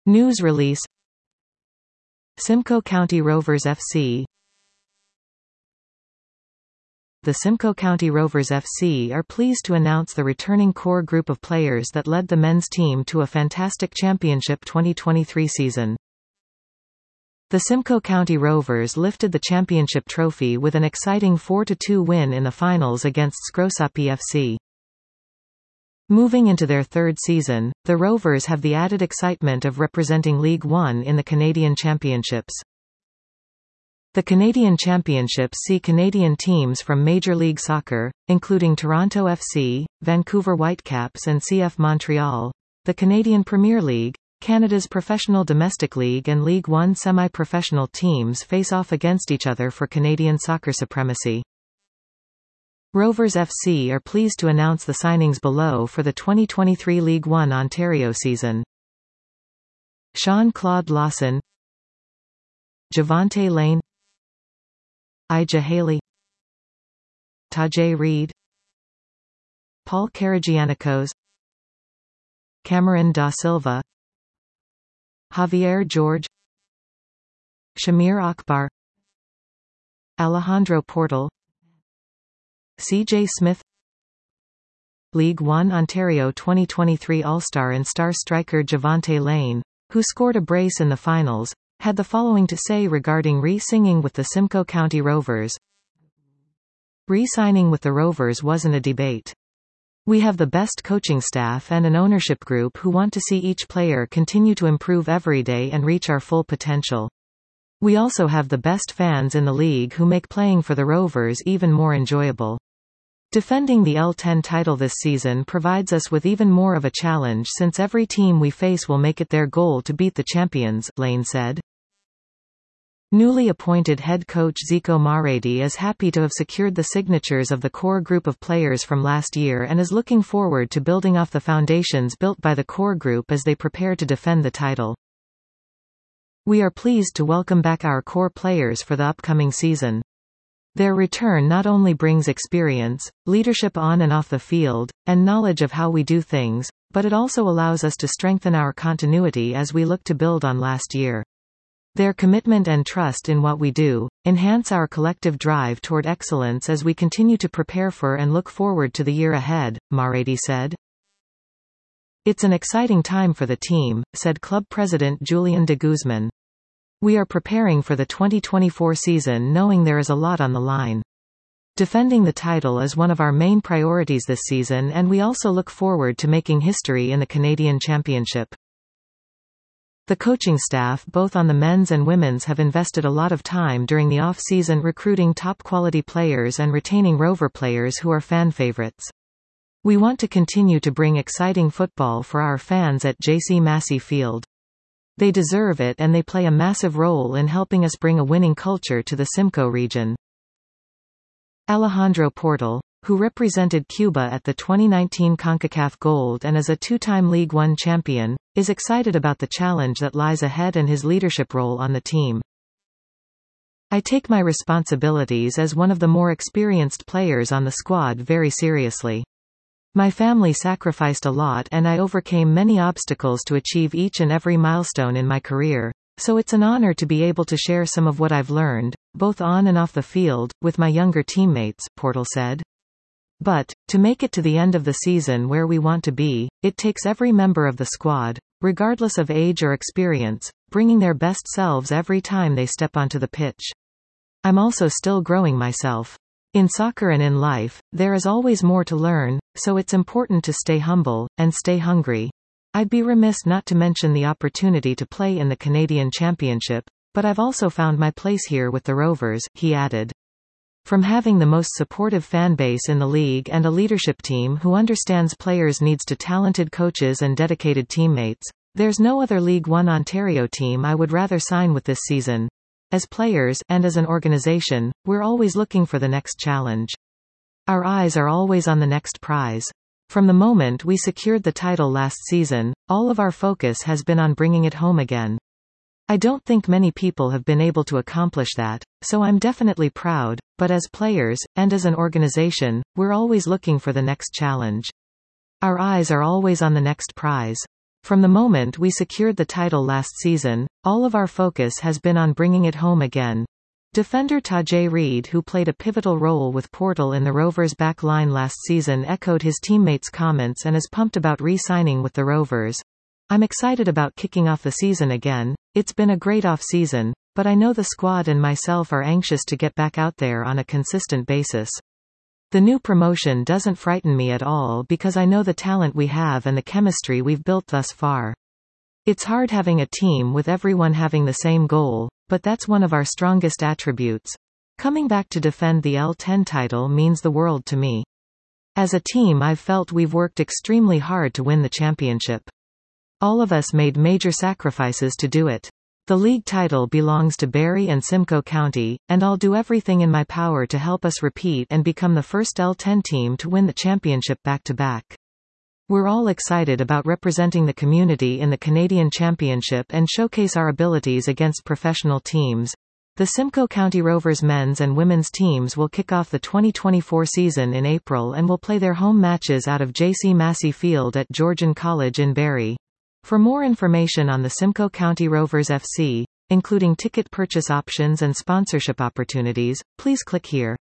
News release. Simcoe County Rovers FC. The Simcoe County Rovers FC are pleased to announce the returning core group of players that led the men's team to a fantastic championship 2023 season. The Simcoe County Rovers lifted the championship trophy with an exciting 4-2 win in the finals against Scrosoppi FC. Moving into their third season, the Rovers have the added excitement of representing League One in the Canadian Championships. The Canadian Championships see Canadian teams from Major League Soccer, including Toronto FC, Vancouver Whitecaps and CF Montreal, the Canadian Premier League, Canada's professional domestic league and League One semi-professional teams face off against each other for Canadian soccer supremacy. Rovers FC are pleased to announce the signings below for the 2023 League One Ontario season. Sean-Claude Lawson, Javante Lane, Ija Haley, Tajay Reid, Paul Karagiannikos, Cameron Da Silva, Javier George, Shamir Akbar, Alejandro Portal, CJ Smith. League One Ontario 2023 All-Star and star striker Javante Lane, who scored a brace in the finals, had the following to say regarding re-singing with the Simcoe County Rovers. Re-signing with the Rovers wasn't a debate. We have the best coaching staff and an ownership group who want to see each player continue to improve every day and reach our full potential. We also have the best fans in the league who make playing for the Rovers even more enjoyable. Defending the L10 title this season provides us with even more of a challenge since every team we face will make it their goal to beat the champions, Lane said. Newly appointed head coach Zico Maredi is happy to have secured the signatures of the core group of players from last year and is looking forward to building off the foundations built by the core group as they prepare to defend the title. We are pleased to welcome back our core players for the upcoming season. Their return not only brings experience, leadership on and off the field, and knowledge of how we do things, but it also allows us to strengthen our continuity as we look to build on last year. Their commitment and trust in what we do enhance our collective drive toward excellence as we continue to prepare for and look forward to the year ahead, Maredi said. It's an exciting time for the team, said club president Julian de Guzman. We are preparing for the 2024 season knowing there is a lot on the line. Defending the title is one of our main priorities this season and we also look forward to making history in the Canadian Championship. The coaching staff both on the men's and women's have invested a lot of time during the off-season recruiting top-quality players and retaining Rover players who are fan favorites. We want to continue to bring exciting football for our fans at J.C. Massey Field. They deserve it and they play a massive role in helping us bring a winning culture to the Simcoe region. Alejandro Portal, who represented Cuba at the 2019 CONCACAF Gold and is a two-time League One champion, is excited about the challenge that lies ahead and his leadership role on the team. I take my responsibilities as one of the more experienced players on the squad very seriously. My family sacrificed a lot and I overcame many obstacles to achieve each and every milestone in my career, so it's an honor to be able to share some of what I've learned, both on and off the field, with my younger teammates, Portal said. But, to make it to the end of the season where we want to be, it takes every member of the squad, regardless of age or experience, bringing their best selves every time they step onto the pitch. I'm also still growing myself. In soccer and in life, there is always more to learn, so it's important to stay humble, and stay hungry. I'd be remiss not to mention the opportunity to play in the Canadian Championship, but I've also found my place here with the Rovers, he added. From having the most supportive fan base in the league and a leadership team who understands players' needs to talented coaches and dedicated teammates, there's no other League One Ontario team I would rather sign with this season. As players, and as an organization, we're always looking for the next challenge. Our eyes are always on the next prize. From the moment we secured the title last season, all of our focus has been on bringing it home again. I don't think many people have been able to accomplish that, so I'm definitely proud, but as players, and as an organization, we're always looking for the next challenge. Our eyes are always on the next prize. From the moment we secured the title last season, all of our focus has been on bringing it home again. Defender Tajay Reed, who played a pivotal role with Portal in the Rovers' back line last season, echoed his teammates' comments and is pumped about re-signing with the Rovers. I'm excited about kicking off the season again. It's been a great off-season, but I know the squad and myself are anxious to get back out there on a consistent basis. The new promotion doesn't frighten me at all because I know the talent we have and the chemistry we've built thus far. It's hard having a team with everyone having the same goal, but that's one of our strongest attributes. Coming back to defend the L10 title means the world to me. As a team, I've felt we've worked extremely hard to win the championship. All of us made major sacrifices to do it. The league title belongs to Barrie and Simcoe County, and I'll do everything in my power to help us repeat and become the first L10 team to win the championship back-to-back. We're all excited about representing the community in the Canadian Championship and showcase our abilities against professional teams. The Simcoe County Rovers men's and women's teams will kick off the 2024 season in April and will play their home matches out of J.C. Massey Field at Georgian College in Barrie. For more information on the Simcoe County Rovers FC, including ticket purchase options and sponsorship opportunities, please click here.